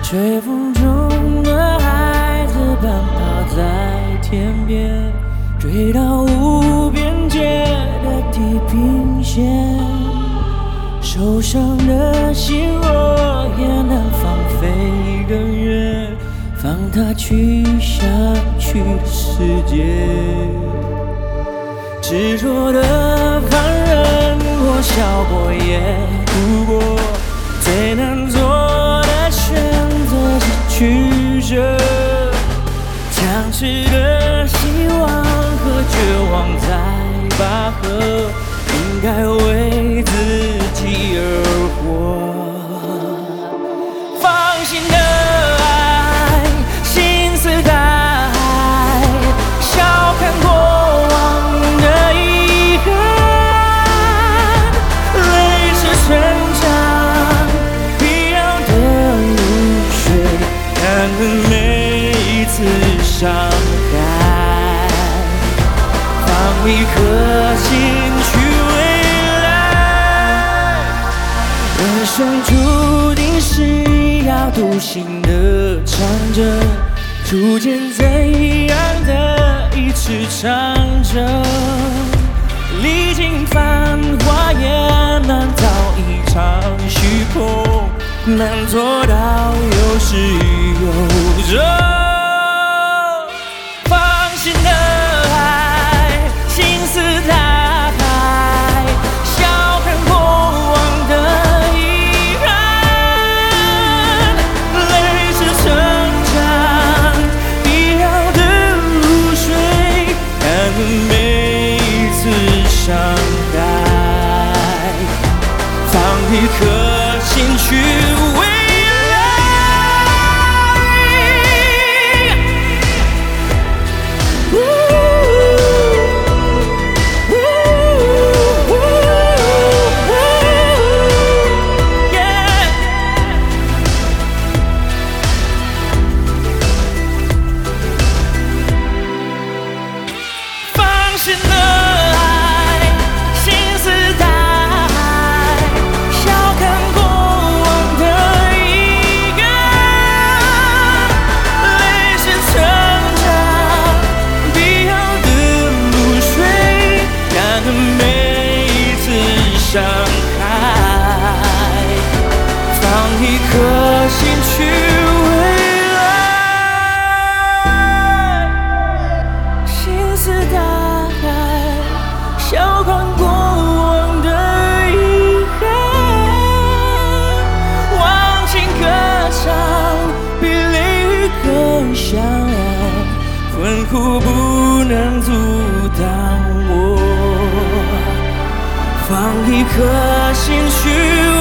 吹风中的孩子奔跑在天边，追到无边界的地平线。受伤的心若也能放飞更远，放他去想去的世界。执着的凡人，我笑过也哭过，最难做的选择是曲折。僵持的希望和绝望在拔河，应该为自己而活。放心的爱，心似大海，笑看过往的遗憾。泪是成长必要的露水，感恩每一次伤害。放一颗心去未来，人生注定是要独行的唱着，初见怎样的一次长征，历经繁华也难逃一场虚空，难做到有始有终。放心的爱，心似大海，笑看过往的遗憾。泪是成长必要的露水，感恩每一次伤害。放一颗心去未来。放心的爱，心似大海，笑看过往的遗憾。泪是成长必要的露水，感恩每一次伤害。放一颗心去未来，心似大海，笑看过往的遗憾。忘情歌唱比泪雨更响亮，困苦不能阻挡我。放一颗心去